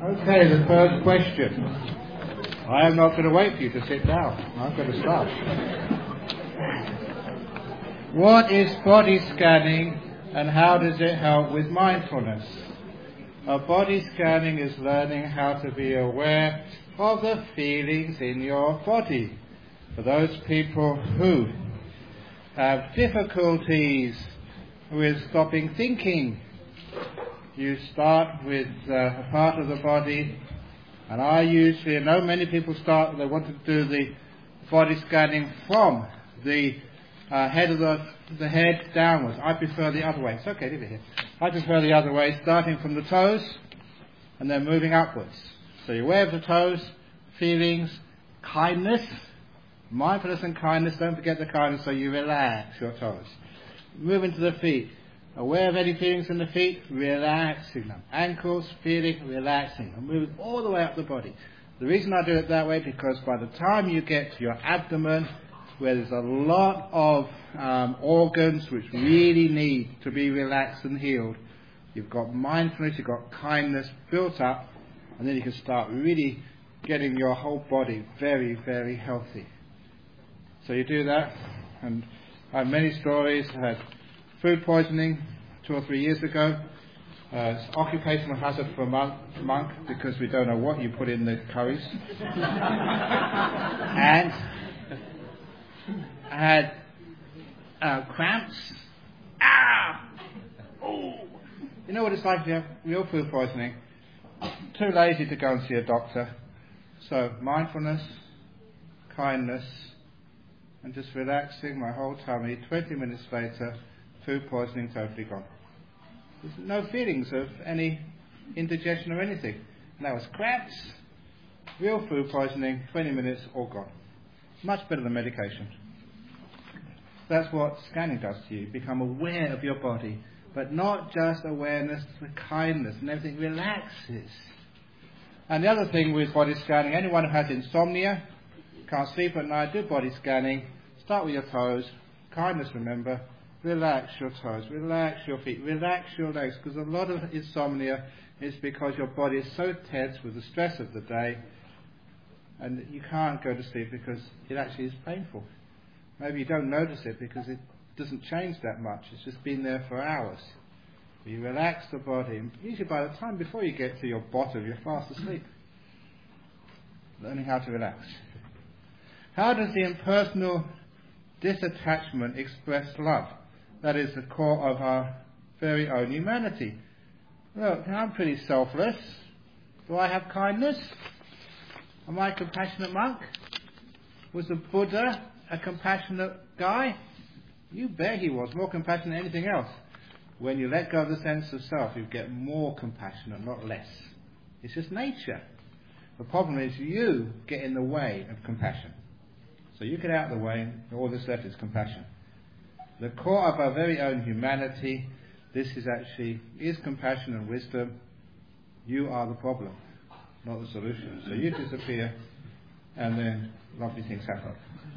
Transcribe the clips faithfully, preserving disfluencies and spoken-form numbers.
Okay, the first question. I am not going to wait for you to sit down. I'm going to start. What is body scanning and how does it help with mindfulness? A body scanning is learning how to be aware of the feelings in your body. For those people who have difficulties with stopping thinking, you start with uh, a part of the body, and I usually, I know many people start, they want to do the body scanning from the uh, head of the, the head downwards. I prefer the other way. It's okay, leave it here. I prefer the other way, starting from the toes and then moving upwards. So you're aware of the toes, feelings, kindness, mindfulness and kindness. Don't forget the kindness, so you relax your toes. Move into the feet. Aware of any feelings in the feet, relaxing them. Ankles, feeling, relaxing them. Moving all the way up the body. The reason I do it that way, because by the time you get to your abdomen, where there's a lot of um, organs which really need to be relaxed and healed, you've got mindfulness, you've got kindness built up, and then you can start really getting your whole body very, very healthy. So you do that, and I have many stories. I had food poisoning two or three years ago. Uh, it's occupational hazard for a monk, monk because we don't know what you put in the curries. And I had uh, cramps. Ah! Oh! You know what it's like if you have real food poisoning? Too lazy to go and see a doctor. So mindfulness, kindness, and just relaxing my whole tummy. twenty minutes later, food poisoning totally gone. There's no feelings of any indigestion or anything. And that was cramps, real food poisoning, twenty minutes, all gone. Much better than medication. That's what scanning does to you. You become aware of your body, but not just awareness, the kindness and everything relaxes. And the other thing with body scanning, anyone who has insomnia, can't sleep at night, do body scanning. Start with your toes. Kindness, remember. Relax your toes, relax your feet, relax your legs, because a lot of insomnia is because your body is so tense with the stress of the day, and you can't go to sleep because it actually is painful. Maybe you don't notice it because it doesn't change that much. It's just been there for hours. You relax the body, and usually by the time before you get to your bottom, you're fast asleep. Learning how to relax. How does the impersonal disattachment express love? That is the core of our very own humanity. Look, I'm pretty selfless. Do I have kindness? Am I a compassionate monk? Was the Buddha a compassionate guy? You bet he was. More compassionate than anything else. When you let go of the sense of self, you get more compassionate, not less. It's just nature. The problem is you get in the way of compassion. So you get out of the way, and all that's left is compassion. The core of our very own humanity, this is actually, is compassion and wisdom. You are the problem, not the solution. So you disappear, and then lovely things happen.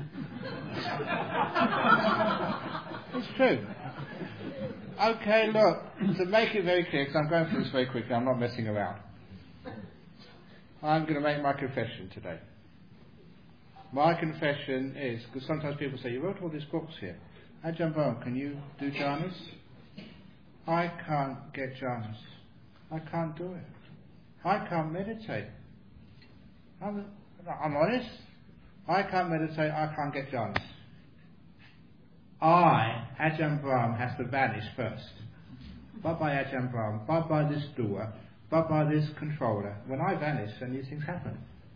It's true. Okay, look, to make it very clear, because I'm going through this very quickly, I'm not messing around. I'm going to make my confession today. My confession is, because sometimes people say, you wrote all these books here. Ajahn Brahm, can you do jhanas? I can't get jhanas. I can't do it. I can't meditate. I'm, I'm honest. I can't meditate, I can't get jhanas. I, Ajahn Brahm, has to vanish first. Bye-bye Ajahn Brahm, bye-bye this doer, bye-bye this controller. When I vanish, then these things happen.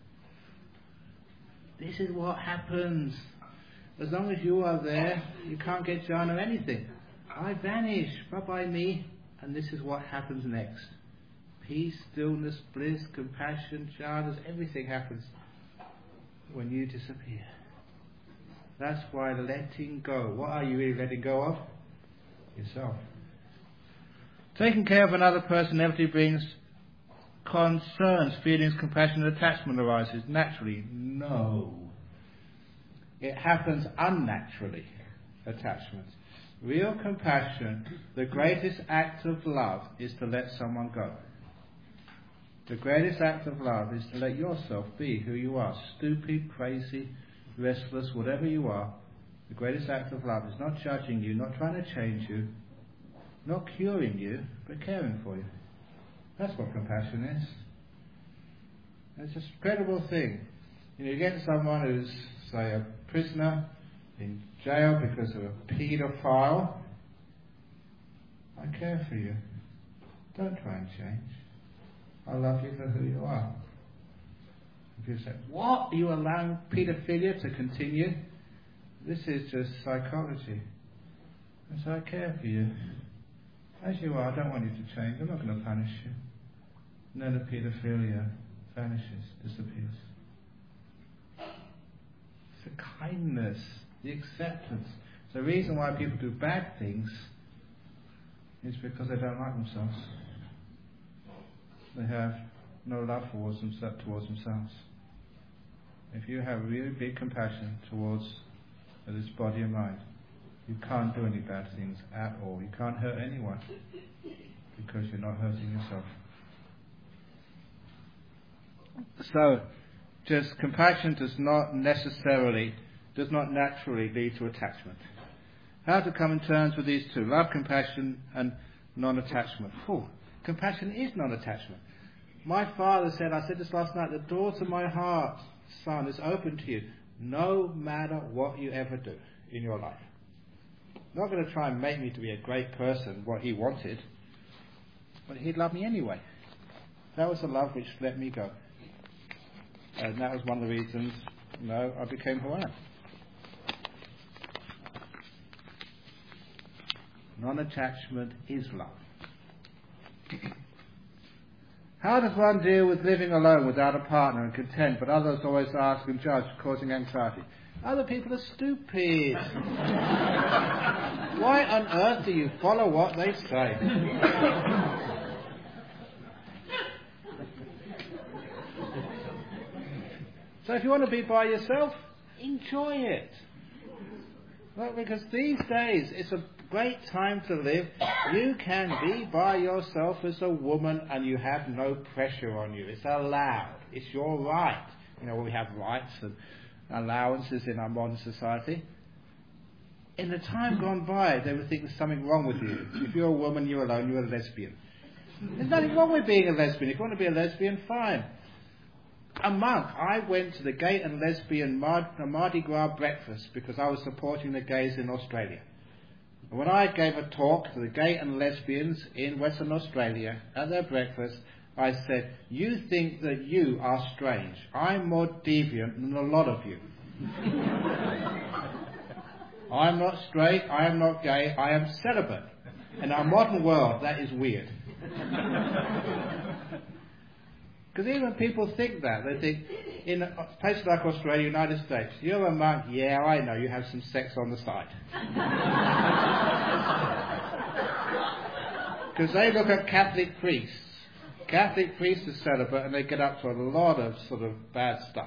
This is what happens. As long as you are there, you can't get jhana or anything. I vanish, bye-bye me, and this is what happens next. Peace, stillness, bliss, compassion, jhanas, everything happens when you disappear. That's why letting go. What are you really letting go of? Yourself. Taking care of another person inevitably brings concerns, feelings, compassion, and attachment arises. Naturally, no. It happens unnaturally, attachment. Real compassion, the greatest act of love, is to let someone go. The greatest act of love is to let yourself be who you are, stupid, crazy, restless, whatever you are. The greatest act of love is not judging you, not trying to change you, not curing you, but caring for you. That's what compassion is. It's an incredible thing. You know, you get someone who's, say, a prisoner in jail because of a paedophile. I care for you. Don't try and change. I love you for who you are. If you say, what? Are you allowing paedophilia to continue? This is just psychology. And so I care for you. As you are, I don't want you to change. I'm not going to punish you. And then the paedophilia vanishes, disappears. It's the kindness, the acceptance. The reason why people do bad things is because they don't like themselves. They have no love towards, them, towards themselves. If you have really big compassion towards this body and mind, you can't do any bad things at all. You can't hurt anyone because you're not hurting yourself. So, just compassion does not necessarily, does not naturally lead to attachment. How to come in terms with these two? Love, compassion, and non-attachment. Whew. Compassion is non-attachment. My father said, I said this last night, the door to my heart, son, is open to you, no matter what you ever do in your life. Not going to try and make me to be a great person, what he wanted, but he'd love me anyway. That was the love which let me go. And that was one of the reasons, you know, I became who I am. Non-attachment is love. How does one deal with living alone without a partner and content, but others always ask and judge, causing anxiety? Other people are stupid. Why on earth do you follow what they say? So if you want to be by yourself, enjoy it. Well, because these days it's a great time to live. You can be by yourself as a woman and you have no pressure on you. It's allowed. It's your right. You know, we have rights and allowances in our modern society. In the time gone by, they would think there's something wrong with you. If you're a woman, you're alone, you're a lesbian. There's nothing wrong with being a lesbian. If you want to be a lesbian, fine. A monk, I went to the gay and lesbian Mardi Gras breakfast because I was supporting the gays in Australia. And when I gave a talk to the gay and lesbians in Western Australia at their breakfast, I said, you think that you are strange. I'm more deviant than a lot of you. I'm not straight, I am not gay, I am celibate. In our modern world, that is weird. Because even people think that. They think, in places like Australia, United States, you're a monk, yeah, I know, you have some sex on the side. Because they look at Catholic priests. Catholic priests are celibate and they get up to a lot of sort of bad stuff.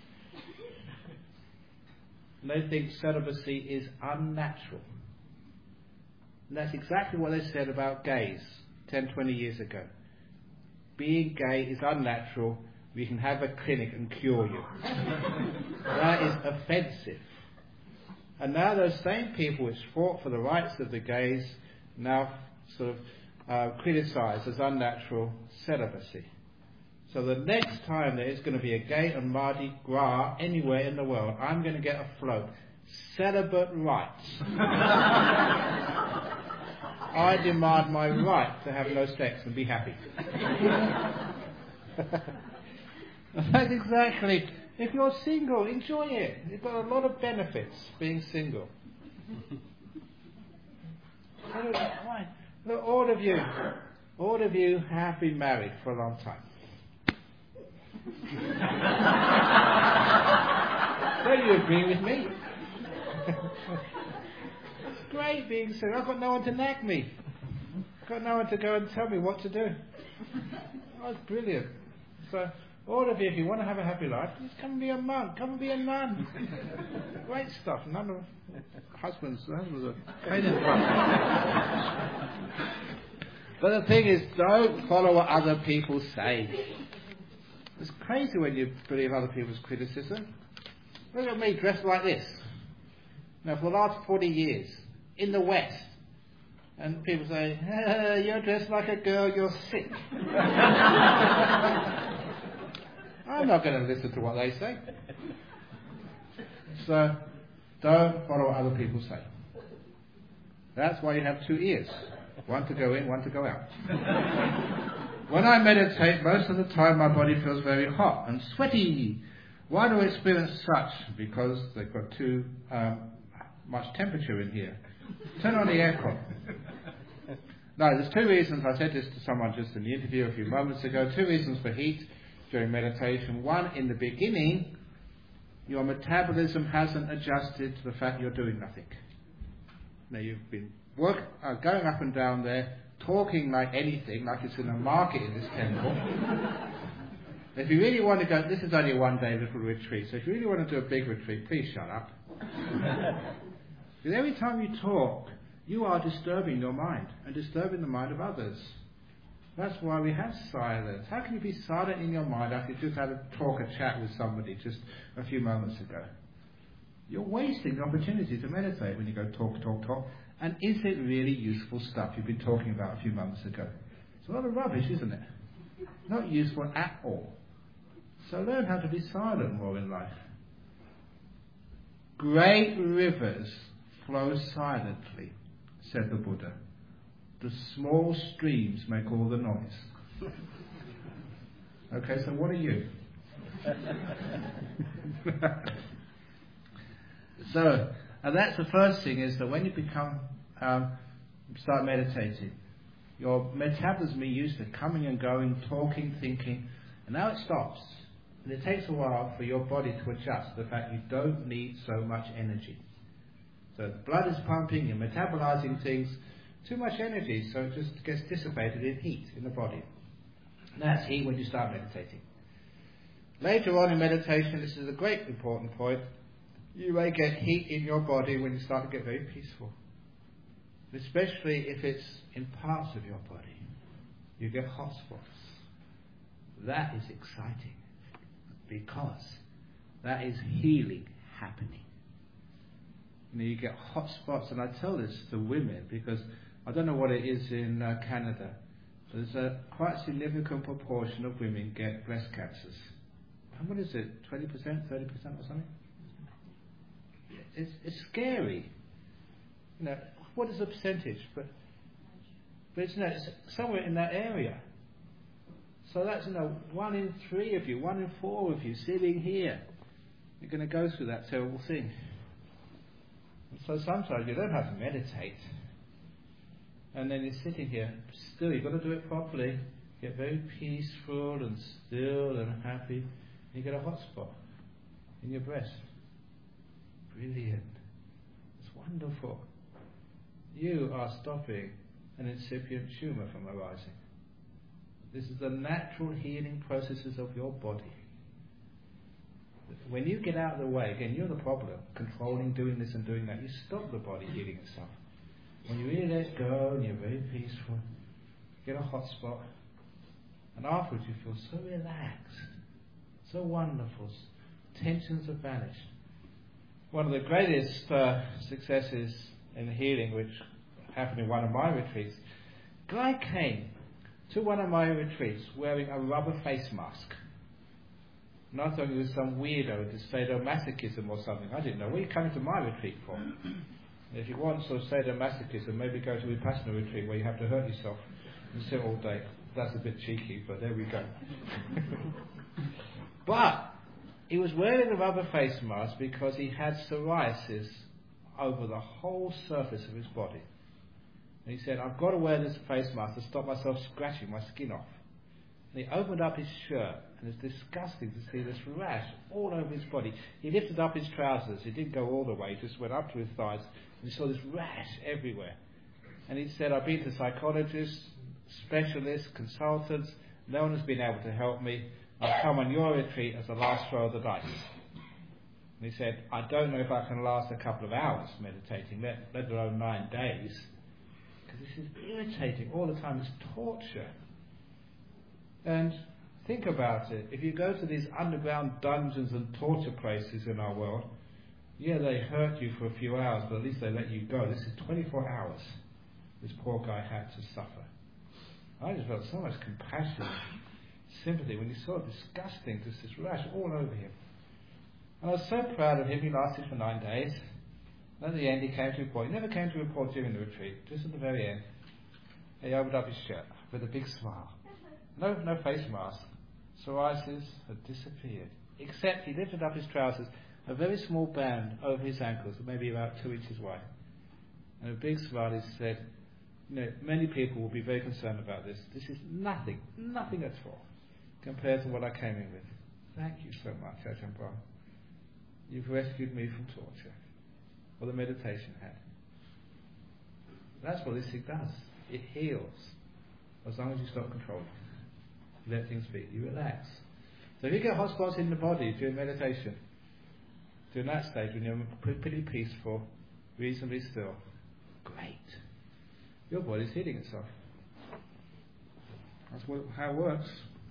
And they think celibacy is unnatural. And that's exactly what they said about gays ten, twenty years ago. Being gay is unnatural. We can have a clinic and cure you. That is offensive. And now those same people which fought for the rights of the gays now sort of uh, criticise as unnatural celibacy. So the next time there is going to be a gay and Mardi Gras anywhere in the world, I'm going to get a float. Celibate rights. I demand my right to have no sex and be happy. That's exactly. If you're single, enjoy it. You've got a lot of benefits being single. Look, all of you, all of you have been married for a long time. Don't you agree with me? It's great being single. I've got no one to nag me. I've got no one to go and tell me what to do. Oh, it's brilliant. So, all of you, if you want to have a happy life, just come and be a monk. Come and be a nun. Great stuff. None of husbands. Husbands are pain in the butt. But the thing is, don't follow what other people say. It's crazy when you believe other people's criticism. Look at me dressed like this. Now, for the last forty years, in the West, and people say, eh, you're dressed like a girl, you're sick. I'm not going to listen to what they say. So, don't follow what other people say. That's why you have two ears. One to go in, one to go out. When I meditate, most of the time my body feels very hot and sweaty. Why do I experience such? Because they've got too um, much temperature in here. Turn on the aircon. No, there's two reasons. I said this to someone just in the interview a few moments ago. Two reasons for heat during meditation. One, in the beginning, your metabolism hasn't adjusted to the fact you're doing nothing. Now you've been work, uh, going up and down there, talking like anything, like it's in a market in this temple. If you really want to go, this is only a one-day little retreat, so if you really want to do a big retreat, please shut up. Because every time you talk, you are disturbing your mind and disturbing the mind of others. That's why we have silence. How can you be silent in your mind after you just had a talk, a chat with somebody just a few moments ago? You're wasting the opportunity to meditate when you go talk, talk, talk. And is it really useful stuff you've been talking about a few moments ago? It's a lot of rubbish, isn't it? Not useful at all. So learn how to be silent more in life. Great rivers flow silently, said the Buddha. The small streams make all the noise. Okay, so what are you? So, and that's the first thing, is that when you become, um, start meditating, your metabolism is used to coming and going, talking, thinking, and now it stops. And it takes a while for your body to adjust to the fact you don't need so much energy. So the blood is pumping, you're metabolizing things, too much energy, so it just gets dissipated in heat in the body. And that's heat when you start meditating. Later on in meditation, this is a great important point, you may get heat in your body when you start to get very peaceful. Especially if it's in parts of your body. You get hot spots. That is exciting, because that is healing happening. You know, you get hot spots, and I tell this to women because I don't know what it is in uh, Canada. There's a quite significant proportion of women get breast cancers. And what is it, twenty percent, thirty percent or something? It's, it's scary. You know, what is the percentage? But, but it's, you know, it's somewhere in that area. So that's, you know, one in three of you, one in four of you sitting here. You're going to go through that terrible thing. And so sometimes you don't have to meditate. And then you're sitting here, still you've got to do it properly. Get very peaceful and still and happy. And you get a hot spot in your breast. Brilliant. It's wonderful. You are stopping an incipient tumour from arising. This is the natural healing processes of your body. When you get out of the way, again, you're the problem, controlling, doing this and doing that. You stop the body healing itself. When you really let go and you're very peaceful, you get a hot spot, and afterwards you feel so relaxed, so wonderful. Tensions have vanished. One of the greatest uh, successes in healing, which happened in one of my retreats, a guy came to one of my retreats wearing a rubber face mask. And I thought he was some weirdo into sadomasochism or something. I didn't know. What are you coming to my retreat for? If you want sort of sadomasochism, maybe go to a Vipassana retreat where you have to hurt yourself and sit all day. That's a bit cheeky, but there we go. But he was wearing a rubber face mask because he had psoriasis over the whole surface of his body. And he said, I've got to wear this face mask to stop myself scratching my skin off. And he opened up his shirt, and it's disgusting to see this rash all over his body. He lifted up his trousers. He didn't go all the way, he just went up to his thighs, and he saw this rash everywhere. And he said, I've been to psychologists, specialists, consultants. No one has been able to help me. I've come on your retreat as the last throw of the dice. And he said, I don't know if I can last a couple of hours meditating, let, let alone nine days. Because this is irritating all the time. It's torture. And think about it. If you go to these underground dungeons and torture places in our world, yeah, they hurt you for a few hours, but at least they let you go. This is twenty-four hours this poor guy had to suffer. I just felt so much compassion, sympathy when he saw it disgusting, just this rash all over him. And I was so proud of him. He lasted for nine days. And at the end, he came to report. He never came to report during the retreat. Just at the very end, he opened up his shirt with a big smile. No, no face mask. Psoriasis had disappeared. Except he lifted up his trousers, a very small band over his ankles, maybe about two inches wide. And a big smile, he said, you know, many people will be very concerned about this. This is nothing, nothing at all, compared to what I came in with. Thank you so much, Ajahn Brahm. You've rescued me from torture, or the meditation had. That's what this thing does. It heals, as long as you stop controlling. Let things be. You relax. So if you get hot spots in the body during meditation, during that stage when you're pretty peaceful, reasonably still, great. Your body's healing itself. That's what, how it works.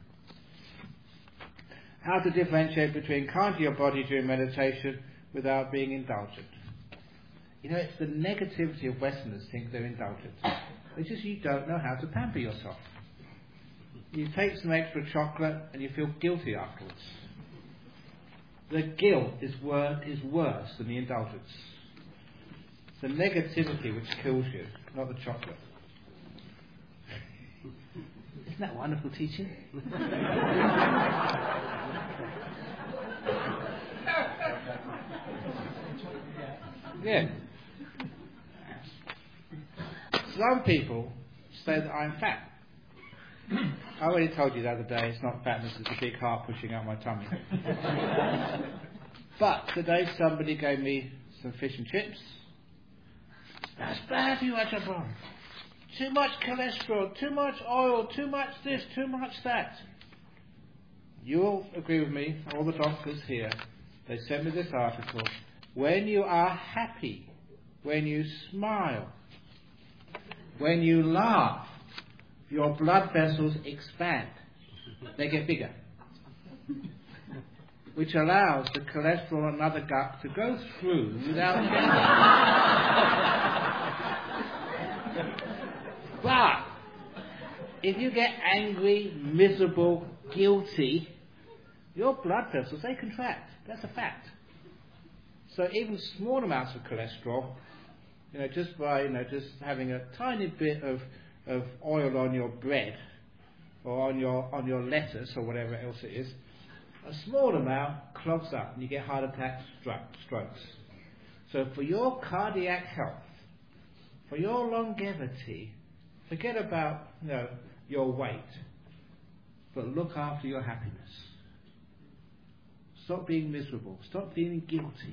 How to differentiate between kind to your body during meditation without being indulgent. You know, it's the negativity of Westerners think they're indulgent. It's just you don't know how to pamper yourself. You take some extra chocolate and you feel guilty afterwards. The guilt is, wor- is worse than the indulgence. It's the negativity which kills you, not the chocolate. Isn't that wonderful teaching? Yeah. Some people say that I'm fat. I already told you the other day it's not fatness, it's a big heart pushing out my tummy. But today somebody gave me some fish and chips. That's bad for you, Ajahn Brahm. Too much cholesterol, too much oil, too much this, too much that. You'll agree with me, all the doctors here, they sent me this article. When you are happy, when you smile, when you laugh, your blood vessels expand. They get bigger. Which allows the cholesterol and other gut to go through without But if you get angry, miserable, guilty, your blood vessels, they contract. That's a fact. So even small amounts of cholesterol, you know, just by, you know, just having a tiny bit of, of oil on your bread or on your on your lettuce or whatever else it is, a small amount clogs up and you get heart attacks, strokes. So for your cardiac health, for your longevity, forget about, you know, your weight, but look after your happiness. Stop being miserable. Stop feeling guilty.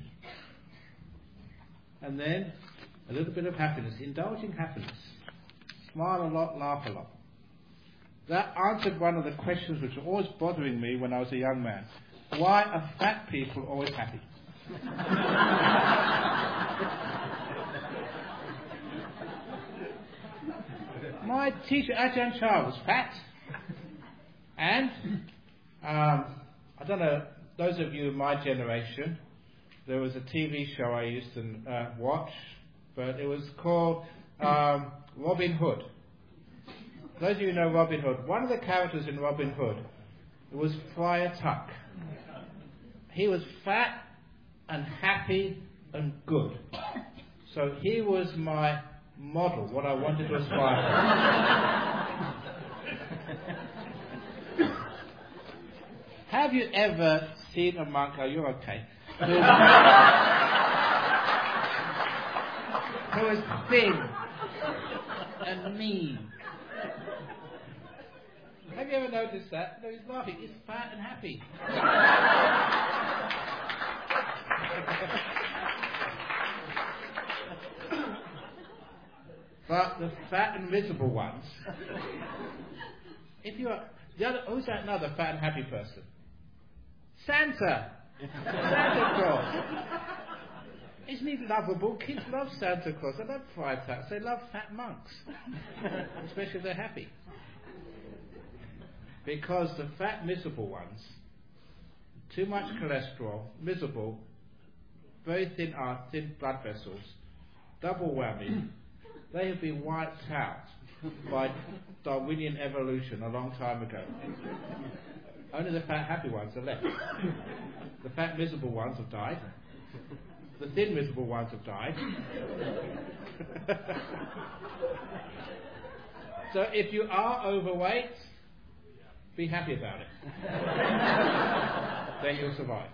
And then a little bit of happiness. Indulge in happiness. Smile a lot, laugh a lot. That answered one of the questions which were always bothering me when I was a young man. Why are fat people always happy? My teacher, Ajahn Chah, was fat. And, um, I don't know, those of you of my generation, there was a T V show I used to uh, watch, but it was called um, Robin Hood. Those of you who know Robin Hood, one of the characters in Robin Hood was Friar Tuck. He was fat and happy and good. So he was my model, what I wanted to aspire to. Have you ever seen a monk, oh you're okay, who, who is thin and mean? Have you ever noticed that? No, he's laughing. He's fat and happy. But the fat and miserable ones, if you are, the other, who's that another fat and happy person? Santa! Santa Claus! Isn't he lovable? Kids love Santa Claus. They love fried tucks. They love fat monks. Especially if they're happy. Because the fat, miserable ones, too much cholesterol, miserable, very thin heart, thin blood vessels, double whammy, they have been wiped out by Darwinian evolution a long time ago. Only the fat, happy ones are left. The fat, miserable ones have died. The thin, miserable ones have died. So if you are overweight, be happy about it. Then you'll survive.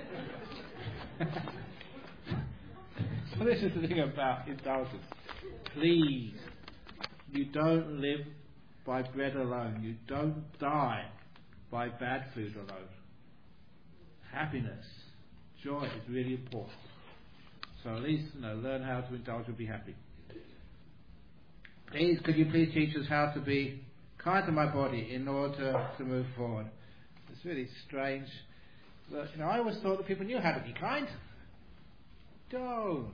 So this is the thing about indulgence. Please, you don't live by bread alone. You don't die by bad food alone. Happiness, joy is really important. So at least, you know, learn how to indulge and be happy. Please, could you please teach us how to be kind to my body in order to move forward? It's really strange. But, you know, I always thought that people knew how to be kind. Don't.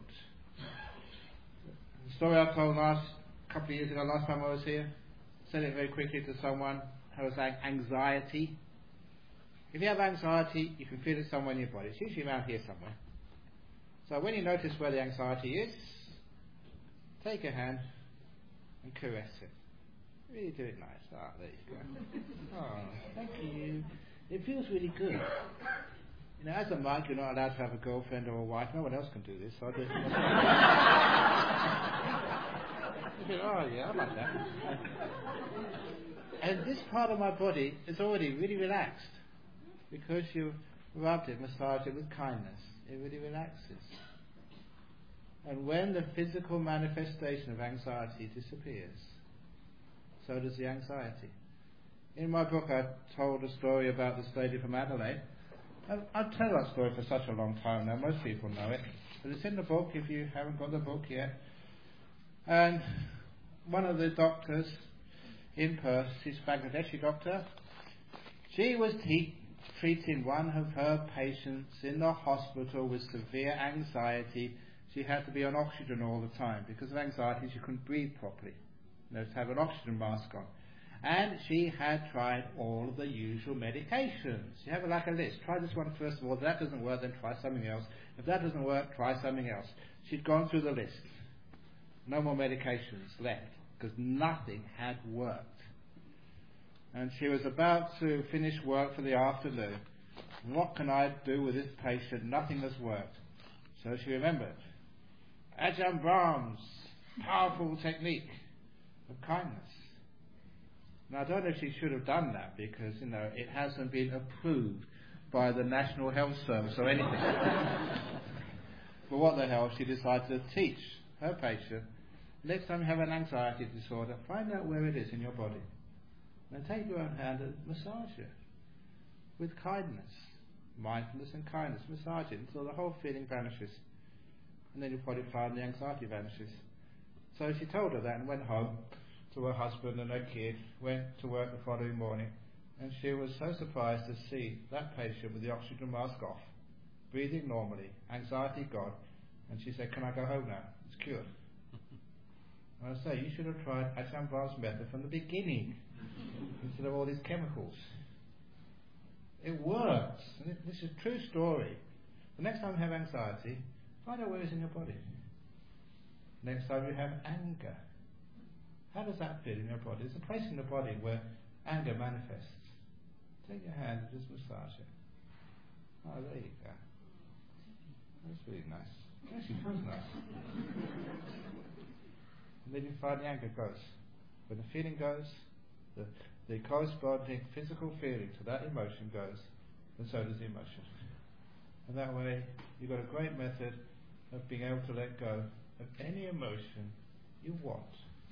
The story I told last couple of years ago, last time I was here, said it very quickly to someone who was saying anxiety. If you have anxiety, you can feel it somewhere in your body. It's usually around here somewhere. So when you notice where the anxiety is, take a hand and caress it. Really do it nice. Ah, there you go. Oh, thank you. It feels really good. You know, as a monk, you're not allowed to have a girlfriend or a wife. No one else can do this, so I do it myself. You think, oh yeah, I like that. And this part of my body is already really relaxed because you rubbed it, massaged it with kindness. It really relaxes. And when the physical manifestation of anxiety disappears, so does the anxiety. In my book I told a story about the lady from Adelaide. I've, I've told that story for such a long time now, most people know it. But it's in the book if you haven't got the book yet. And one of the doctors in Perth, she's a Bangladeshi doctor, she was te- treating one of her patients in the hospital with severe anxiety. She had to be on oxygen all the time. Because of anxiety she couldn't breathe properly. You know, to have an oxygen mask on. And she had tried all of the usual medications. You have like a list. Try this one first of all. If that doesn't work, then try something else. If that doesn't work, try something else. She'd gone through the list. No more medications left. Because nothing had worked. And she was about to finish work for the afternoon. What can I do with this patient? Nothing has worked. So she remembered Ajahn Brahm's powerful technique of kindness. Now I don't know if she should have done that because, you know, it hasn't been approved by the National Health Service or anything. But what the hell, she decided to teach her patient, next time you have an anxiety disorder, find out where it is in your body. Then take your own hand and massage it with kindness, mindfulness and kindness. Massage it until the whole feeling vanishes. And then you'll probably find the anxiety vanishes. So she told her that and went home to her husband and her kid, went to work the following morning, and she was so surprised to see that patient with the oxygen mask off, breathing normally, anxiety gone, and she said, can I go home now? It's cured. And I say, you should have tried Ajahn Brahm's method from the beginning, instead of all these chemicals. It works. And it, this is a true story. The next time you have anxiety, find out where it's in your body. Next time you have anger, how does that feel in your body? There's a place in the body where anger manifests. Take your hand and just massage it. Oh, there you go. That's really nice. It actually feels nice. And then you find the anger goes. When the feeling goes, the, the corresponding physical feeling to that emotion goes, and so does the emotion. And that way, you've got a great method of being able to let go of any emotion you want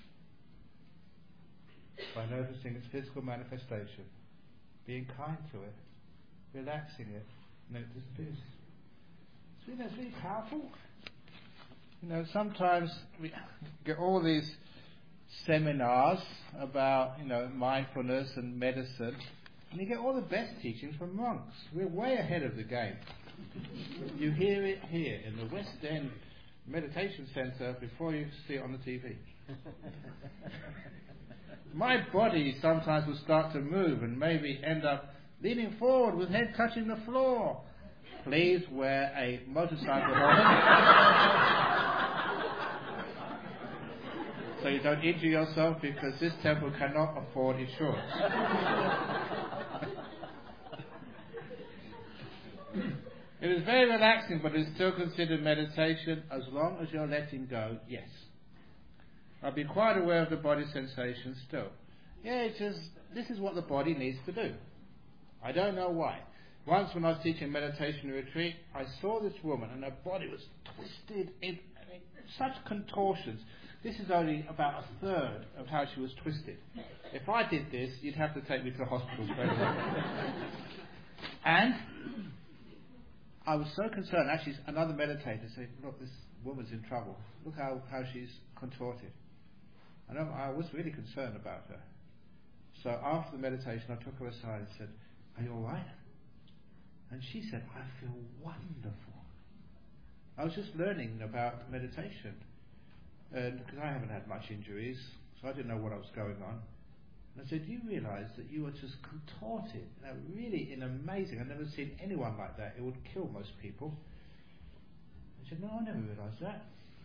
by noticing its physical manifestation, being kind to it, relaxing it, and then it disappears. So, you know, it's really powerful. You know, sometimes we get all these seminars about, you know, mindfulness and medicine, and you get all the best teachings from monks. We're way ahead of the game. You hear it here in the West End Meditation Centre before you see it on the T V. My body sometimes will start to move and maybe end up leaning forward with head touching the floor. Please wear a motorcycle helmet so you don't injure yourself, because this temple cannot afford insurance. It is very relaxing, but it's still considered meditation as long as you're letting go, yes. I'll be quite aware of the body sensations still. Yeah, it's just, this is what the body needs to do. I don't know why. Once when I was teaching meditation retreat, I saw this woman and her body was twisted in, in such contortions. This is only about a third of how she was twisted. If I did this, you'd have to take me to the hospital straight away. And I was so concerned. Actually, another meditator said, look, this woman's in trouble. Look how, how she's contorted. And I, I was really concerned about her. So after the meditation, I took her aside and said, are you all right? And she said, I feel wonderful. I was just learning about meditation. And because I haven't had much injuries, so I didn't know what I was going on. And I said, do you realise that you were just contorted? You know, really in amazing. I've never seen anyone like that. It would kill most people. I said, no, I never realised that.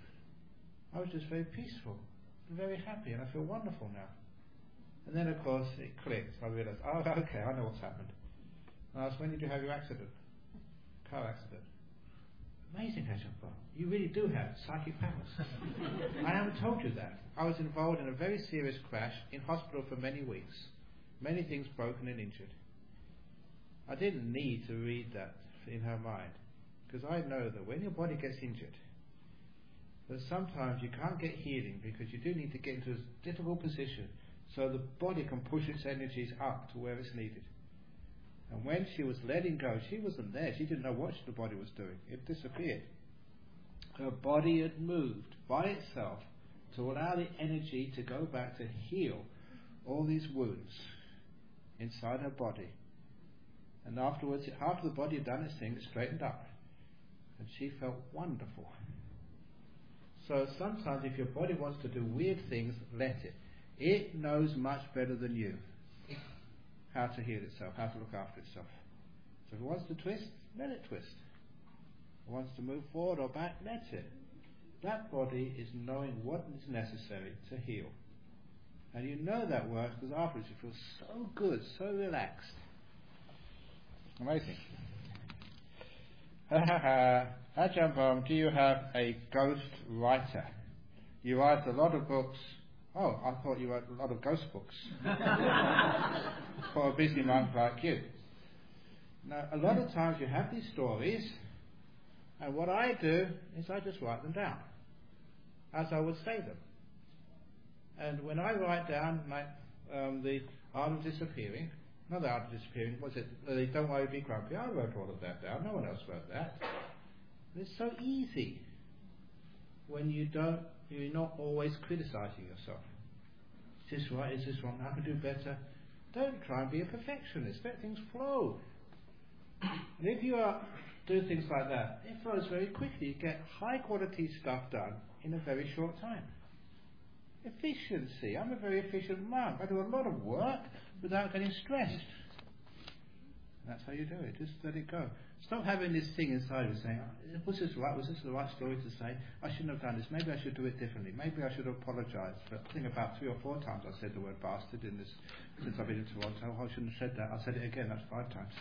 I was just very peaceful, very happy, and I feel wonderful now. And then, of course, it clicked. I realised, oh, okay, I know what's happened. And I asked, when did you have your accident? Car accident. Amazing, Ajahn. You really do have psychic powers. I haven't told you that. I was involved in a very serious crash, in hospital for many weeks. Many things broken and injured. I didn't need to read that in her mind, because I know that when your body gets injured, that sometimes you can't get healing because you do need to get into a difficult position so the body can push its energies up to where it's needed. And when she was letting go, she wasn't there. She didn't know what the body was doing. It disappeared. Her body had moved by itself to allow the energy to go back to heal all these wounds inside her body. And afterwards, after the body had done its thing, it straightened up. And she felt wonderful. So sometimes if your body wants to do weird things, let it. It knows much better than you how to heal itself, how to look after itself. So if it wants to twist, let it twist. If it wants to move forward or back, let it. That body is knowing what is necessary to heal. And you know that works because afterwards you feel so good, so relaxed. Amazing. Ajahn Brahm, do you have a ghost writer? You write a lot of books. Oh, I thought you wrote a lot of ghost books. For a busy monk like you. Now, a lot of times you have these stories, and what I do is I just write them down, as I would say them. And when I write down like um, the art of disappearing, not the art of disappearing, was it? Uh, don't worry, be grumpy. I wrote all of that down. No one else wrote that. It's so easy when you don't. You're not always criticising yourself. Is this right? Is this wrong? I can do better. Don't try and be a perfectionist. Let things flow. And if you are do things like that, it flows very quickly. You get high quality stuff done in a very short time. Efficiency. I'm a very efficient monk. I do a lot of work without getting stressed. And that's how you do it. Just let it go. Stop having this thing inside you saying, was this right? Was this the right story to say? I shouldn't have done this. Maybe I should do it differently. Maybe I should apologise. But I think about three or four times I said the word bastard in this since I've been in Toronto. I shouldn't have said that. I said it again. That's five times.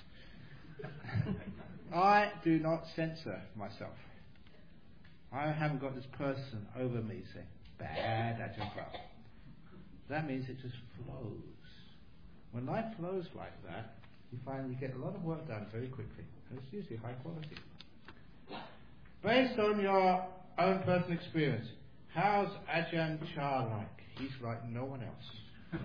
I do not censor myself. I haven't got this person over me saying, bad Ajahn Brahm. That means it just flows. When life flows like that, you find you get a lot of work done very quickly. And it's usually high quality. Based on your own personal experience, how's Ajahn Chah like? He's like no one else.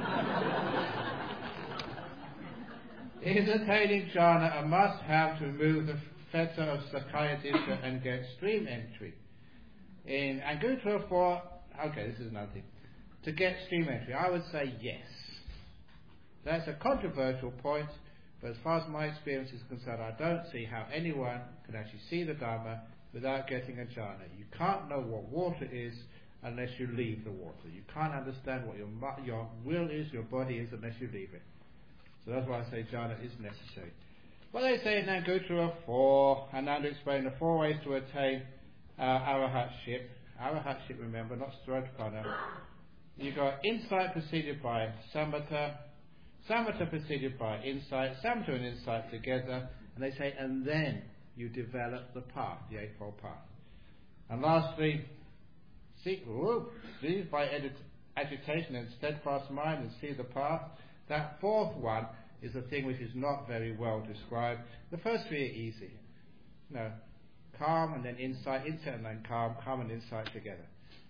Is attaining jhana a must-have to remove the fetter of Sakaya-Diksha and get stream entry? In Anguttara four, okay, this is another thing. To get stream entry, I would say yes. That's a controversial point, but as far as my experience is concerned, I don't see how anyone can actually see the Dharma without getting a jhana. You can't know what water is unless you leave the water. You can't understand what your your will is, your body is, unless you leave it. So that's why I say jhana is necessary. Well, they say now go through a four, and now to explain the four ways to attain uh, arahatship. Arahatship, remember, not Sthrotrapana. You got insight preceded by samatha, samatha preceded by insight, samatha and insight together, and they say, and then you develop the path, the Eightfold Path. And lastly, see, whoop, see by edit, agitation and steadfast mind and see the path. That fourth one is a thing which is not very well described. The first three are easy. No, calm and then insight, insight and then calm, calm and insight together.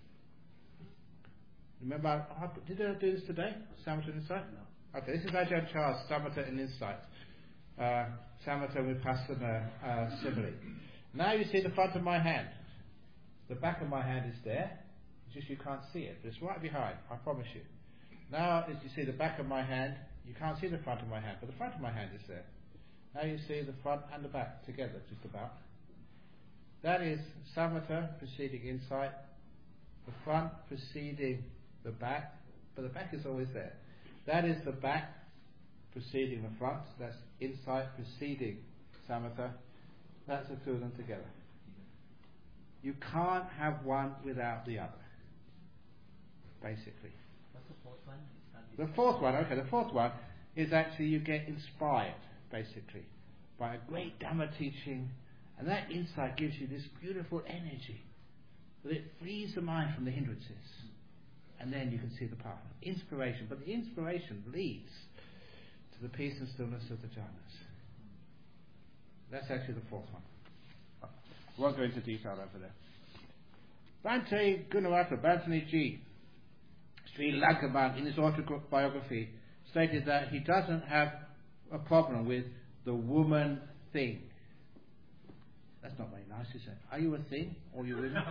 Remember, I, did I do this today? Samatha and insight? No. Okay, this is Ajahn Chah's Samatha and insight. Uh, Samatha Vipassana uh, simile. Now you see the front of my hand. The back of my hand is there. It's just you can't see it, but it's right behind, I promise you. Now, as you see the back of my hand, you can't see the front of my hand, but the front of my hand is there. Now you see the front and the back together, just about. That is samatha preceding insight, the front preceding the back, but the back is always there. That is the back preceding the front, that's insight preceding samatha. That's the two of them together. You can't have one without the other, basically. What's the fourth one? The fourth one, okay, the fourth one is actually you get inspired, basically, by a great Dhamma teaching, and that insight gives you this beautiful energy, that it frees the mind from the hindrances, and then you can see the path. Inspiration, but the inspiration leads to the peace and stillness of the jhanas. That's actually the fourth one. I won't go into detail over there. Bhante Gunawata Bhantaniji, Sri Lankaman, in his autobiography, stated that he doesn't have a problem with the woman thing. That's not very nice, is it? Are you a thing, or you women?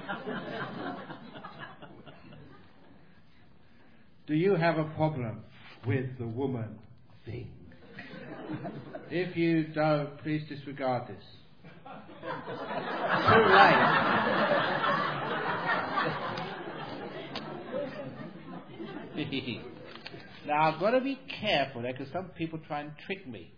Do you have a problem with the woman thing? If you don't, please disregard this. Too late. Now I've got to be careful there, because some people try and trick me.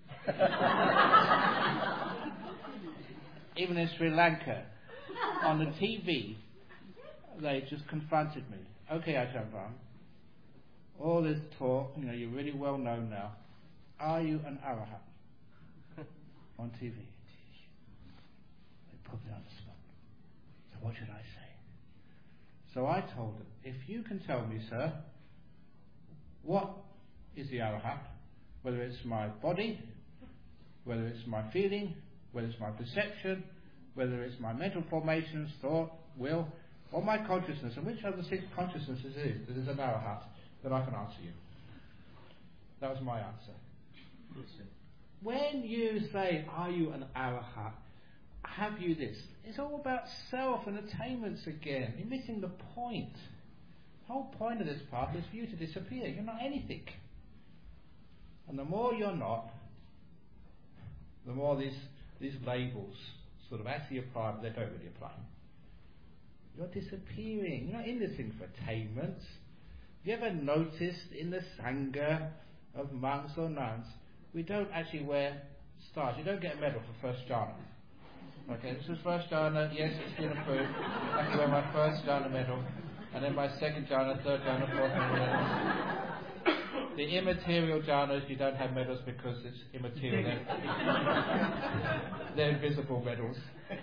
Even in Sri Lanka, on the T V, they just confronted me. Okay, Ajahn Brahm, all this talk, you know, you're really well known now. Are you an arahat? On T V. They put me on the spot. So what should I say? So I told them, if you can tell me, sir, what is the arahat? Whether it's my body, whether it's my feeling, whether it's my perception, whether it's my mental formations, thought, will, or my consciousness, and which of the six consciousnesses is that is an arahat, then I can answer you. That was my answer. When you say, are you an arahat? Have you this? It's all about self and attainments again. You're missing the point. The whole point of this path is for you to disappear. You're not anything. And the more you're not, the more these these labels sort of actually apply, but they don't really apply. You're disappearing. You're not in this thing for attainments. Have you ever noticed in the Sangha of monks or nuns, we don't actually wear stars. You don't get a medal for first jhana. Okay, this is first jhana, yes, it's been approved. I can wear my first jhana medal, and then my second jhana, third jhana, fourth jhana. The immaterial jhanas, you don't have medals because it's immaterial. They're, they're invisible medals.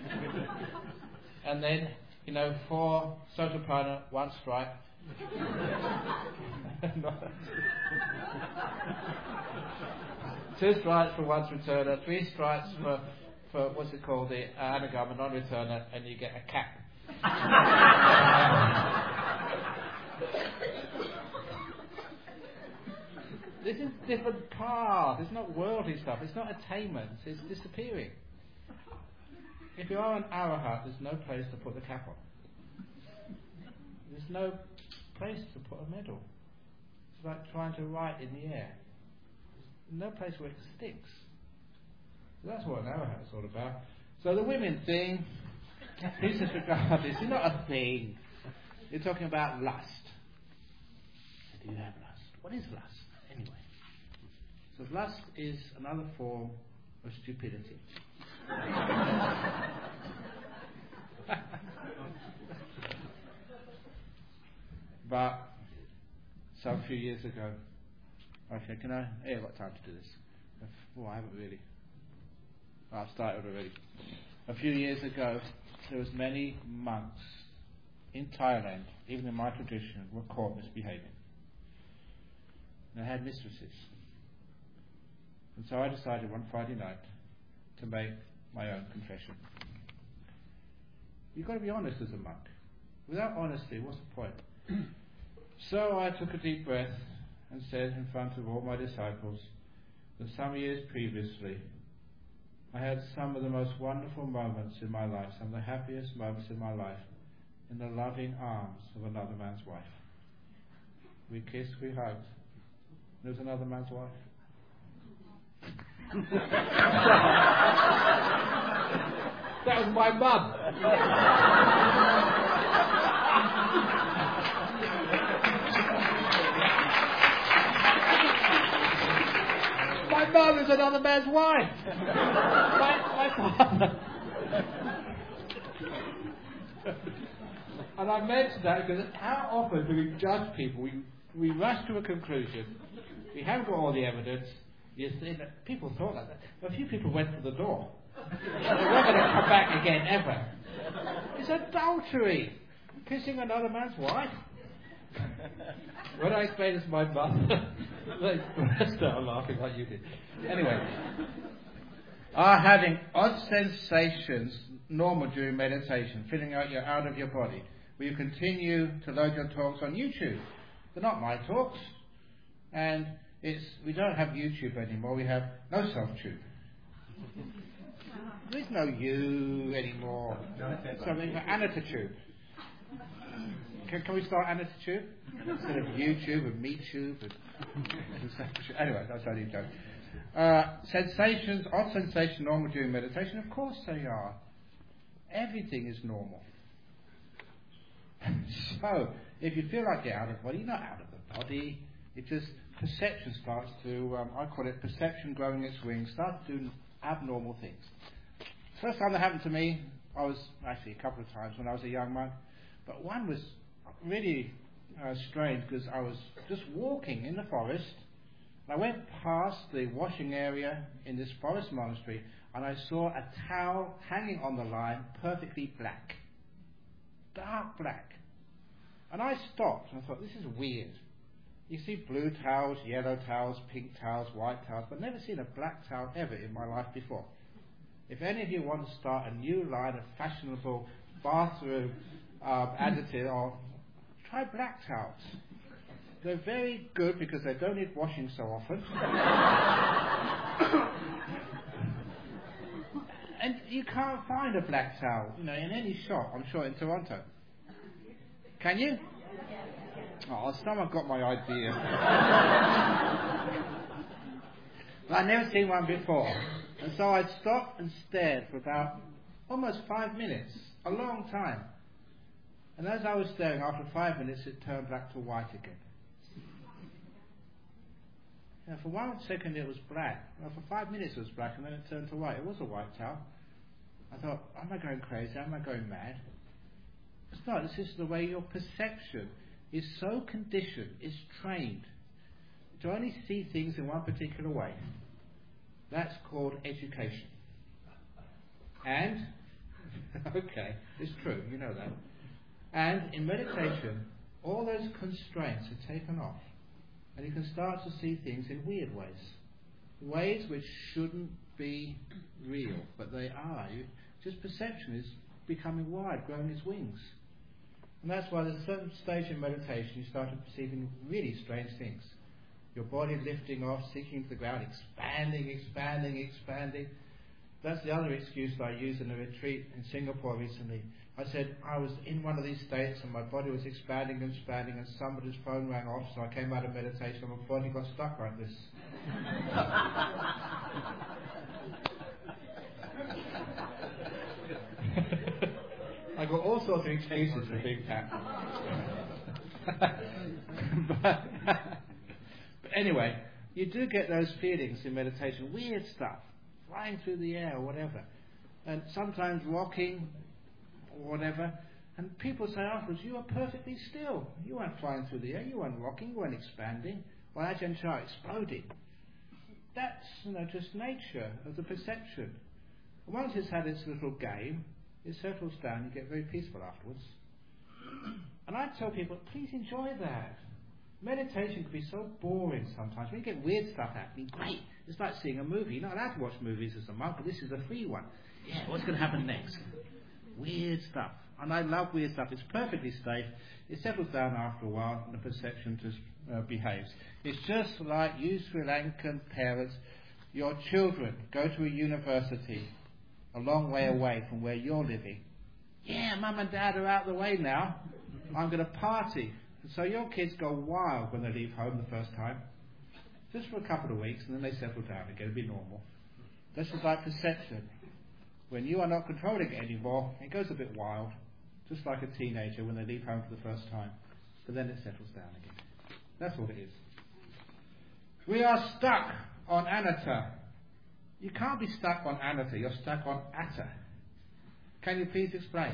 And then, you know, four sotapanna, one stripe. Two stripes for once returner, three stripes for, for what's it called, the uh, anagama non-returner, and you get a cap. This is different path. It's not worldly stuff. It's not attainments. It's disappearing. If you are an arahat, there's no place to put the cap on. There's no place to put a medal. It's like trying to write in the air. There's no place where it sticks. So that's what an arahat is all about. So the women thing, please disregard this. It's not a thing. You're talking about lust. Do you have lust? What is lust, anyway? So lust is another form of stupidity. But some few years ago, okay, can I? Hey, I've got time to do this. Oh, I haven't really. Oh, I've started already. A few years ago, there was many monks in Thailand, even in my tradition, were caught misbehaving. They had mistresses. And so I decided one Friday night to make my own confession. You've got to be honest as a monk. Without honesty, what's the point? So I took a deep breath and said in front of all my disciples that some years previously I had some of the most wonderful moments in my life, some of the happiest moments in my life, in the loving arms of another man's wife. We kissed, we hugged. There was another man's wife. That was my mum. My mum is another man's wife. my, my father. And I mentioned that because how often do we judge people? We we rush to a conclusion. We haven't got all the evidence. You see that people thought like that. A few people went to the door. They weren't going to come back again ever. It's adultery. Kissing another man's wife. When I explained this to my mother, they started laughing like you did. Anyway, are having odd sensations normal during meditation, feeling like you're out of your body? Will you continue to load your talks on YouTube? They're not my talks, and it's we don't have YouTube anymore. We have no self-tube. There is no you anymore. Something for Anatotube. Can, can we start Anatotube instead of YouTube and MeTube? And anyway, that's only a joke. Uh, sensations, odd sensation, normal during meditation. Of course they are. Everything is normal. So, if you feel like you're out of the body, you're not out of the body. It just, perception starts to, um, I call it perception growing its wings, starts doing abnormal things. First time that happened to me, I was, actually a couple of times when I was a young monk, but one was really uh, strange because I was just walking in the forest. I went past the washing area in this forest monastery and I saw a towel hanging on the line, perfectly black. Dark black. And I stopped and I thought, this is weird. You see blue towels, yellow towels, pink towels, white towels, but never seen a black towel ever in my life before. If any of you want to start a new line of fashionable bathroom uh, additive, or try black towels. They're very good because they don't need washing so often. And you can't find a black towel, you know, in any shop, I'm sure, in Toronto. Can you? Oh, someone got my idea. But I'd never seen one before. And so I stopped and stared for about almost five minutes, a long time. And as I was staring, after five minutes, it turned black to white again. And for one second it was black. Well, for five minutes it was black, and then it turned to white. It was a white towel. I thought, am I going crazy? Am I going mad? It's not. This is the way your perception is so conditioned, is trained to only see things in one particular way. That's called education. And, okay, it's true, you know that. And in meditation, all those constraints are taken off. And you can start to see things in weird ways. Ways which shouldn't be real, but they are. You, just perception is becoming wide, growing its wings. And that's why there's a certain stage in meditation you start perceiving really strange things. Your body lifting off, sinking to the ground, expanding, expanding, expanding. That's the other excuse that I used in a retreat in Singapore recently. I said I was in one of these states and my body was expanding and expanding, and somebody's phone rang off, so I came out of meditation and my body got stuck like this. I got all sorts of excuses for being happy. but, but anyway, you do get those feelings in meditation, weird stuff, flying through the air or whatever, and sometimes rocking or whatever. And people say afterwards, you were perfectly still. You weren't flying through the air, you weren't rocking, you weren't expanding, or Ajahn Chah exploding. That's, you know, just nature of the perception. And once it's had its little game, it settles down, you get very peaceful afterwards. And I tell people, please enjoy that. Meditation can be so boring sometimes. When you get weird stuff happening, great. It's like seeing a movie. You're not allowed to watch movies as a monk, but this is a free one. Yeah, what's going to happen next? Weird stuff. And I love weird stuff. It's perfectly safe. It settles down after a while and the perception just uh, behaves. It's just like you Sri Lankan parents, your children go to a university a long way away from where you're living. Yeah, mum and dad are out of the way now. I'm going to party. So your kids go wild when they leave home the first time. Just for a couple of weeks, and then they settle down again and be normal. This is like perception. When you are not controlling it anymore, it goes a bit wild. Just like a teenager when they leave home for the first time. But then it settles down again. That's what it is. We are stuck on anatta. You can't be stuck on anatta, you're stuck on atta. Can you please explain?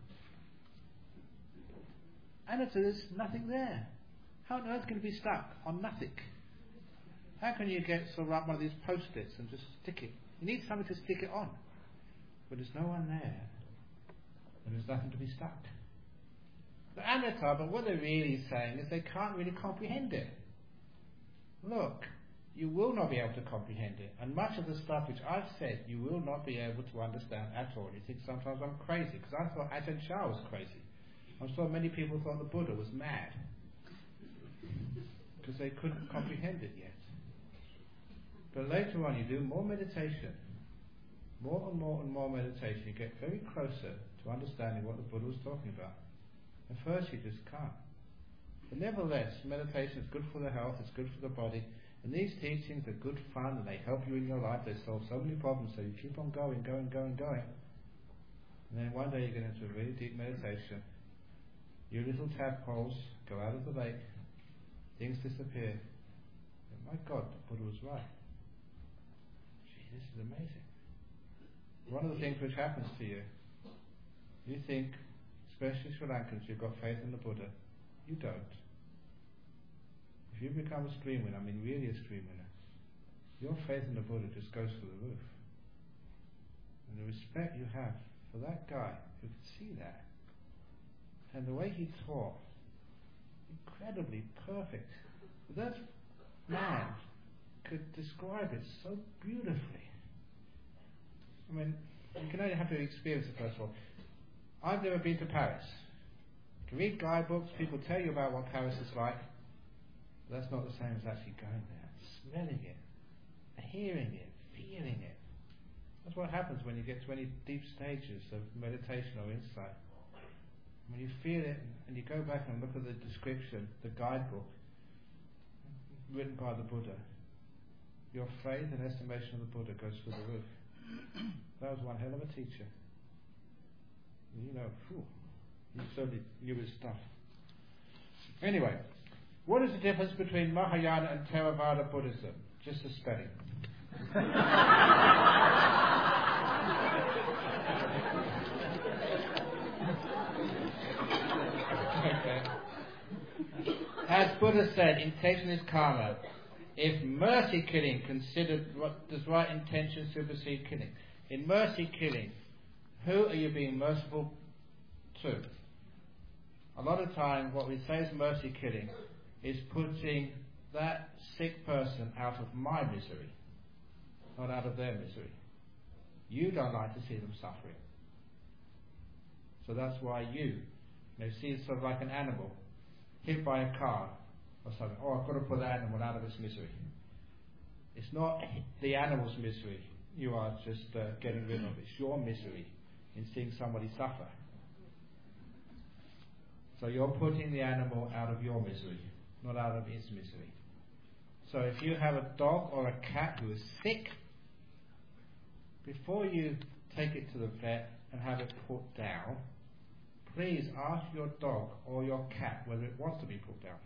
Anatta, there's nothing there. How on earth can you be stuck on nothing? How can you get sort of like one of these post-its and just stick it? You need something to stick it on. But there's no one there. And there's nothing to be stuck. The anatta, but what they're really saying is they can't really comprehend it. Look, you will not be able to comprehend it. And much of the stuff which I've said, you will not be able to understand at all. You think sometimes I'm crazy, because I thought Ajahn Chah was crazy. I'm sure many people thought the Buddha was mad, because they couldn't comprehend it yet. But later on, you do more meditation, more and more and more meditation, you get very closer to understanding what the Buddha was talking about. At first, you just can't. But nevertheless, meditation is good for the health, it's good for the body, and these teachings are good fun, and they help you in your life, they solve so many problems, so you keep on going, going, going, going. And then one day you get into a really deep meditation, your little tadpoles go out of the lake, things disappear. And my God, the Buddha was right. Gee, this is amazing. One of the things which happens to you, you think, especially Sri Lankans, you've got faith in the Buddha. You don't. If you become a stream winner, I mean really a stream winner, your faith in the Buddha just goes through the roof. And the respect you have for that guy who could see that, and the way he taught, incredibly perfect. That man could describe it so beautifully. I mean, you can only have to experience it first of all. I've never been to Paris. You can read guidebooks, people tell you about what Paris is like. But that's not the same as actually going there, smelling it, hearing it, feeling it. That's what happens when you get to any deep stages of meditation or insight. When you feel it and you go back and look at the description, the guidebook, written by the Buddha, your faith and estimation of the Buddha goes through the roof. That was one hell of a teacher. You know, phew, he certainly knew his stuff. Anyway, what is the difference between Mahayana and Theravada Buddhism? Just the spelling. Okay. As Buddha said, intention is karma. If mercy killing considered, what does right intention supersede killing? In mercy killing, who are you being merciful to? A lot of time what we say is mercy killing is putting that sick person out of my misery, not out of their misery. You don't like to see them suffering. So that's why you, you know, see it sort of like an animal hit by a car or something. Oh, I've got to put that animal out of its misery. It's not the animal's misery you are just uh, getting rid of. It's your misery in seeing somebody suffer. So you're putting the animal out of your misery, not out of its misery. So if you have a dog or a cat who is sick, before you take it to the vet and have it put down, please ask your dog or your cat whether it wants to be put down.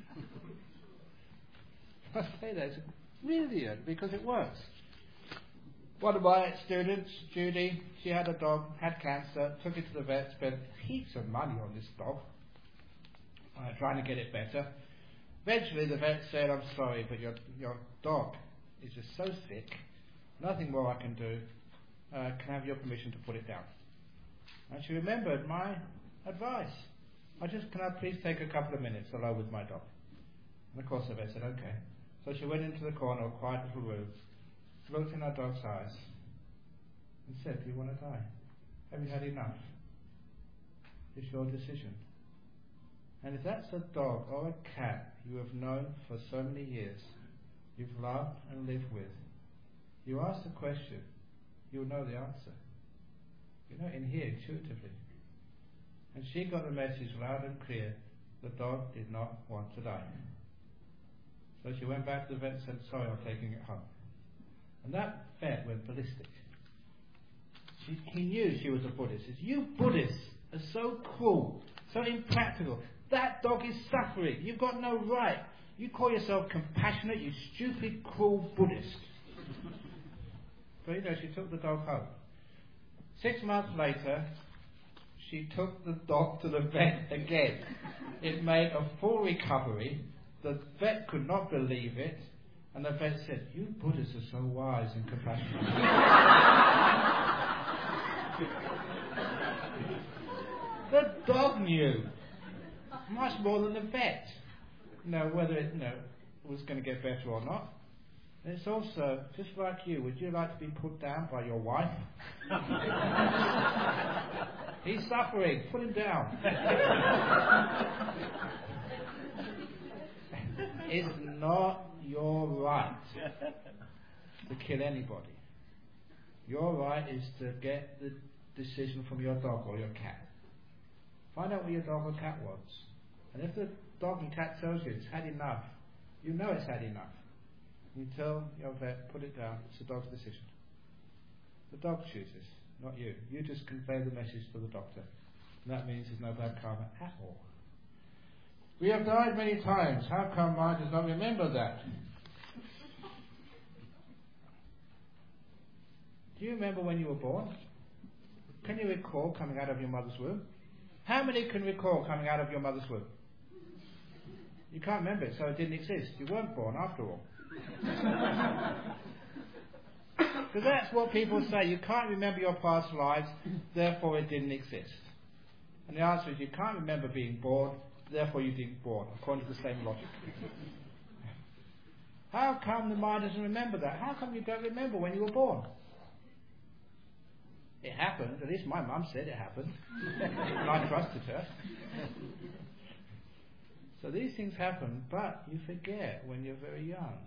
I say that, it's brilliant because it works. One of my students, Judy, she had a dog, had cancer, took it to the vet, spent heaps of money on this dog, uh, trying to get it better. Eventually the vet said, I'm sorry, but your your dog is just so sick, nothing more I can do, uh, can I have your permission to put it down? And she remembered my advice. I just, can I please take a couple of minutes alone with my dog? And of course the vet said, okay. So she went into the corner of a quiet little room, looked in her dog's eyes, and said, do you want to die? Have you had enough? It's your decision. And if that's a dog or a cat you have known for so many years, you've loved and lived with, you ask the question, you'll know the answer. You know, in here, intuitively. And she got the message loud and clear, the dog did not want to die. So she went back to the vet and said, sorry, I'm taking it home. And that vet went ballistic. She, he knew she was a Buddhist. He said, you Buddhists are so cruel, so impractical. That dog is suffering. You've got no right. You call yourself compassionate, you stupid, cruel Buddhist. But you know, she took the dog home. Six months later, she took the dog to the vet again. It made a full recovery. The vet could not believe it. And the vet said, you Buddhists are so wise and compassionate. The dog knew much more than the vet. You know, whether it you know, was going to get better or not. And it's also, just like you, would you like to be put down by your wife? He's suffering, put him down. It's not your right to kill anybody. Your right is to get the decision from your dog or your cat. Find out what your dog or cat wants. And if the dog and cat tells you it's had enough, you know it's had enough. You tell your vet, put it down, it's the dog's decision. The dog chooses, not you. You just convey the message to the doctor. And that means there's no bad karma at all. We have died many times. How come mind does not remember that? Do you remember when you were born? Can you recall coming out of your mother's womb? How many can recall coming out of your mother's womb? You can't remember it, so it didn't exist. You weren't born after all. So that's what people say. You can't remember your past lives, therefore it didn't exist. And the answer is you can't remember being born, therefore you didn't born, according to the same logic. How come the mind doesn't remember that? How come you don't remember when you were born? It happened, at least my mum said it happened. And I trusted her. So these things happen, but you forget when you're very young.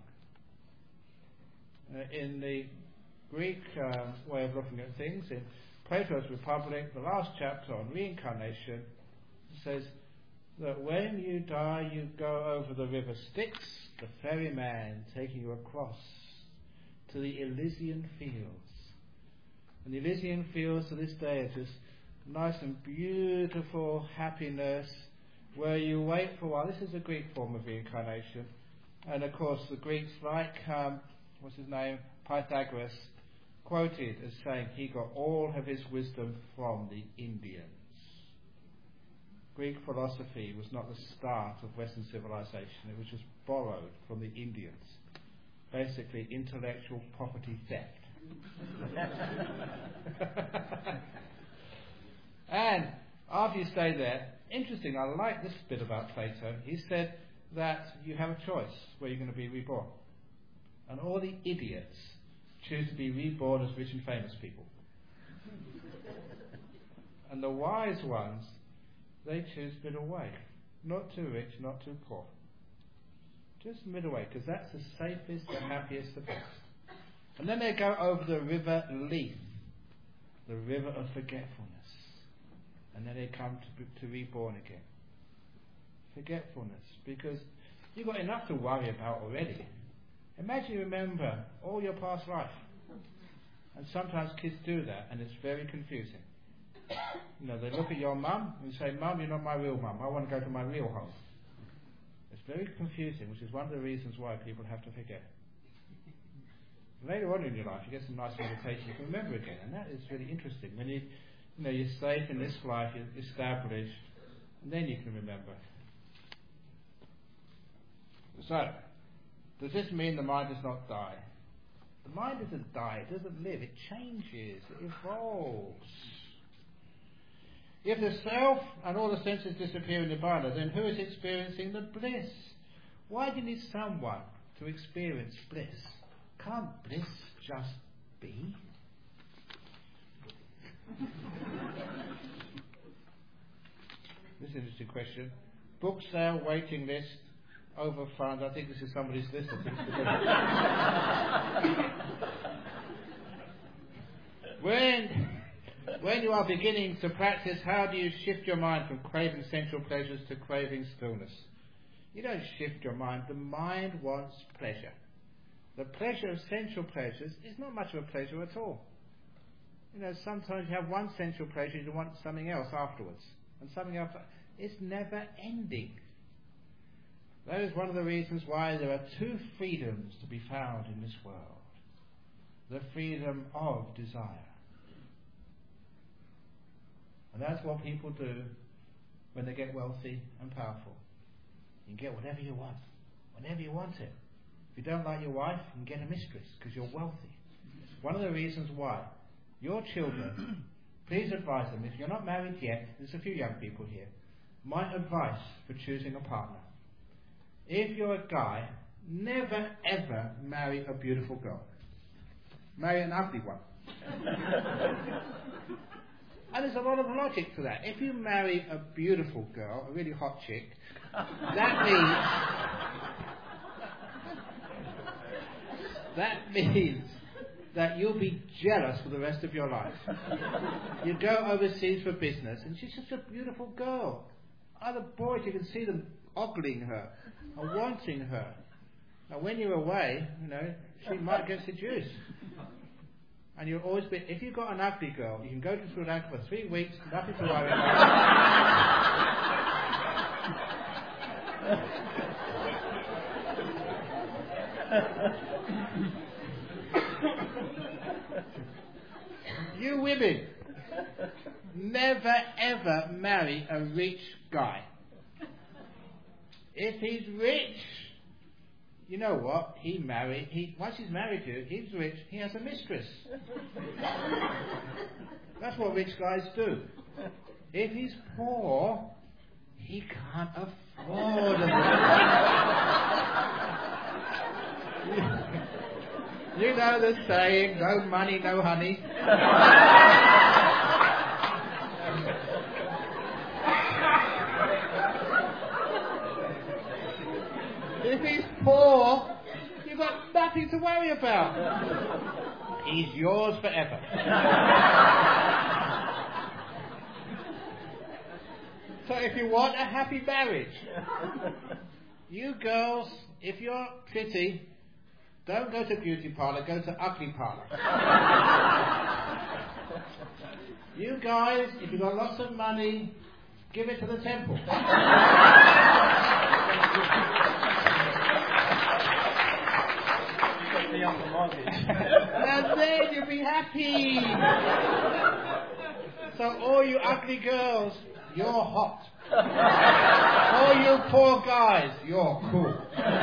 Uh, in the Greek uh, way of looking at things, in Plato's Republic, the last chapter on reincarnation says that when you die, you go over the river Styx, the ferryman taking you across to the Elysian fields. And the Elysian fields to this day are just nice and beautiful happiness, where you wait for a while. This is a Greek form of reincarnation. And of course the Greeks, like, um, what's his name, Pythagoras, quoted as saying he got all of his wisdom from the Indians. Greek philosophy was not the start of Western civilization, it was just borrowed from the Indians. Basically intellectual property theft. And after you stay there, interesting, I like this bit about Plato. He said that you have a choice where you're going to be reborn. And all the idiots choose to be reborn as rich and famous people. And the wise ones, they choose middle way. Not too rich, not too poor. Just middle way, because that's the safest, the happiest, the best. And then they go over the river Lethe, the river of forgetfulness. And then they come to, to reborn again. Forgetfulness, because you've got enough to worry about already. Imagine you remember all your past life. And sometimes kids do that, and it's very confusing. You know, they look at your mum and say, Mum, you're not my real mum. I want to go to my real home. It's very confusing, which is one of the reasons why people have to forget. Later on in your life, you get some nice meditation, you can remember again, and that is really interesting. When you, you know, you're safe in this life, you're established, and then you can remember. So, does this mean the mind does not die? The mind doesn't die, it doesn't live, it changes, it evolves. If the self and all the senses disappear in Nibbana, then who is experiencing the bliss? Why do you need someone to experience bliss? Can't bliss just be? This is an interesting question. Book sale, waiting list, over fund. I think this is somebody's list. I think. when, when you are beginning to practice, how do you shift your mind from craving sensual pleasures to craving stillness? You don't shift your mind. The mind wants pleasure. The pleasure of sensual pleasures is not much of a pleasure at all. You know, sometimes you have one sensual pleasure, you want something else afterwards, and something else. It's never ending. That is one of the reasons why there are two freedoms to be found in this world. The freedom of desire. And that's what people do when they get wealthy and powerful. You can get whatever you want, whenever you want it. If you don't like your wife, you can get a mistress because you're wealthy. One of the reasons why your children, please advise them, if you're not married yet, there's a few young people here, my advice for choosing a partner. If you're a guy, never ever marry a beautiful girl. Marry an ugly one. And there's a lot of logic to that. If you marry a beautiful girl, a really hot chick, that means that means that you'll be jealous for the rest of your life. You go overseas for business, and she's just a beautiful girl. Other boys, you can see them ogling her and wanting her. Now, when you're away, you know, she might get seduced. And you'll always be, if you've got an ugly girl, you can go to Sri Lanka for three weeks, nothing to worry about. You women, never ever marry a rich guy. If he's rich, you know what? He married. He once he's married you, he's rich. He has a mistress. That's what rich guys do. If he's poor, he can't afford a you, you know the saying: "No money, no honey." If he's poor, you've got nothing to worry about. He's yours forever. So if you want a happy marriage, you girls, if you're pretty, don't go to beauty parlour, go to ugly parlour. You guys, if you've got lots of money, give it to the temple. And then you'll be happy. So all you ugly girls, you're hot. All you poor guys, you're cool.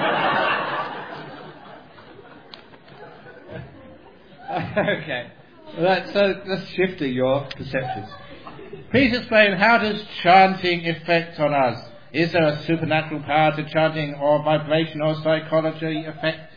Okay. Right, so let's shift your perceptions. Please explain, how does chanting affect on us? Is there a supernatural power to chanting, or vibration or psychology effect?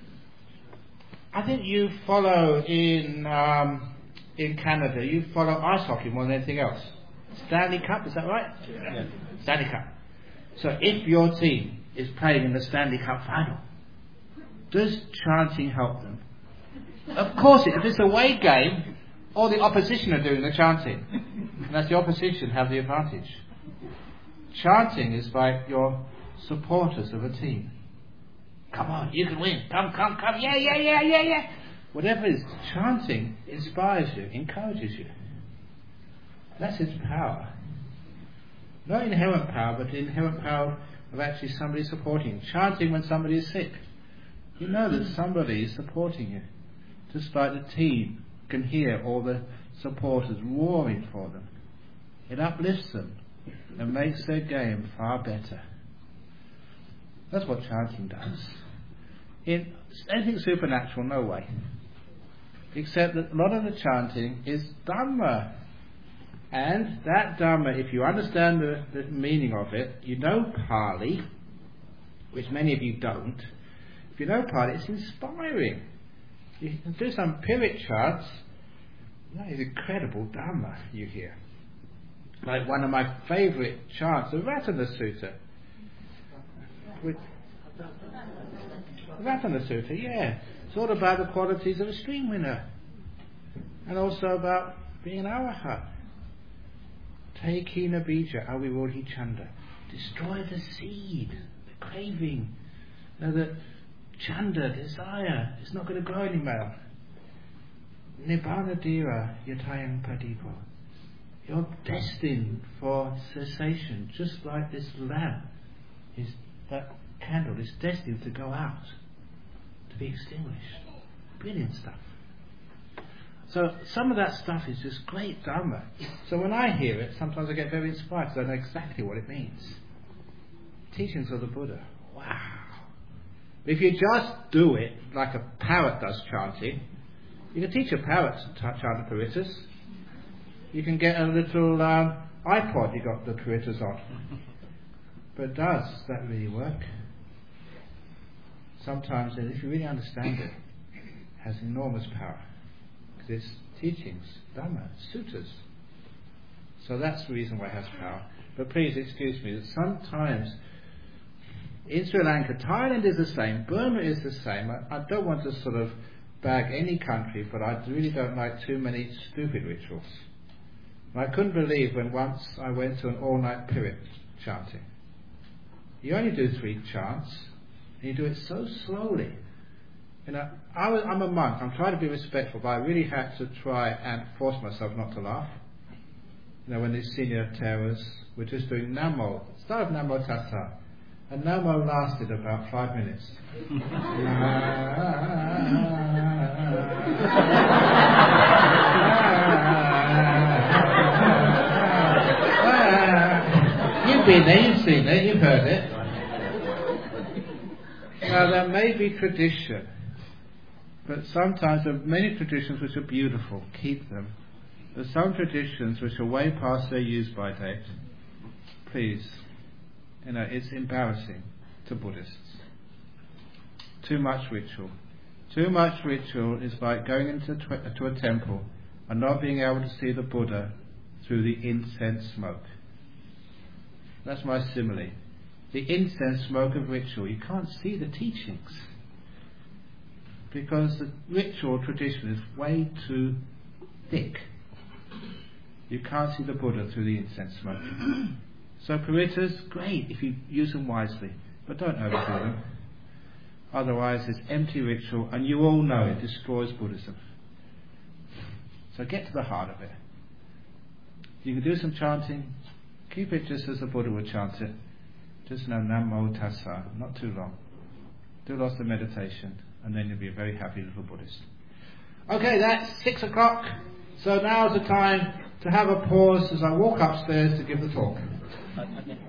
I think you follow in um, in Canada, you follow ice hockey more than anything else. Stanley Cup, is that right? Yeah. Stanley Cup. So if your team is playing in the Stanley Cup final, does chanting help them? Of course, if it's a away game, all the opposition are doing the chanting. And that's the opposition have the advantage. Chanting is like your supporters of a team. Come on, you can win. Come, come, come. Yeah, yeah, yeah, yeah, yeah. Whatever it is, chanting inspires you, encourages you. That's its power. Not inherent power, but the inherent power of actually somebody supporting. Chanting when somebody is sick. You know that somebody is supporting you. Just like the team can hear all the supporters roaring for them. It uplifts them and makes their game far better. That's what chanting does. In anything supernatural, no way. Except that a lot of the chanting is Dhamma. And that Dhamma, if you understand the, the meaning of it, you know Pali, which many of you don't. If you know Pali, it's inspiring. You can do some Pirit chants. That is incredible Dhamma you hear. Like one of my favourite chants, the Ratana Sutta. With Ratana Sutta, yeah. It's all about the qualities of a stream winner. And also about being an arahat. Taking a bija, avirodhi chanda. Destroy the seed, the craving. You know, the chanda, desire, it's not going to grow anymore. Nibbana dira yatayang padipo. You're destined for cessation, just like this lamp. Is that candle is destined to go out, to be extinguished. Brilliant stuff. So some of that stuff is just great Dhamma. So when I hear it, sometimes I get very inspired because I know exactly what it means. Teachings of the Buddha. Wow. If you just do it like a parrot does chanting, you can teach a parrot to chant the Paritas. You can get a little um, iPod you got the Paritas on. But does that really work? Sometimes, if you really understand it, it has enormous power. Because it's teachings, Dhamma, suttas. So that's the reason why it has power. But please excuse me that sometimes in Sri Lanka, Thailand is the same, Burma is the same. I, I don't want to sort of bag any country, but I really don't like too many stupid rituals. I couldn't believe when once I went to an all-night Pirit chanting. You only do three chants, and you do it so slowly. You know, I was, I'm a monk, I'm trying to be respectful, but I really had to try and force myself not to laugh. You know, when these senior terrors were just doing Namo, start with Namo Tassa, and Namo lasted about five minutes. You've been there, you've seen it, you've heard it. Now there may be tradition, but sometimes there are many traditions which are beautiful, keep them. There are some traditions which are way past their use by date. Please, you know, it's embarrassing to Buddhists. Too much ritual. Too much ritual is like going into tw- to a temple and not being able to see the Buddha through the incense smoke. That's my simile. The incense smoke of ritual, you can't see the teachings because the ritual tradition is way too thick. You can't see the Buddha through the incense smoke. So paritas, great if you use them wisely, but don't overdo them. Otherwise it's empty ritual, and you all know it destroys Buddhism. So get to the heart of it. You can do some chanting, keep it just as the Buddha would chant it. Just know Namo Tassa, not too long. Do lots of meditation, and then you'll be a very happy little Buddhist. Okay, that's six o'clock. So now's the time to have a pause as I walk upstairs to give the talk.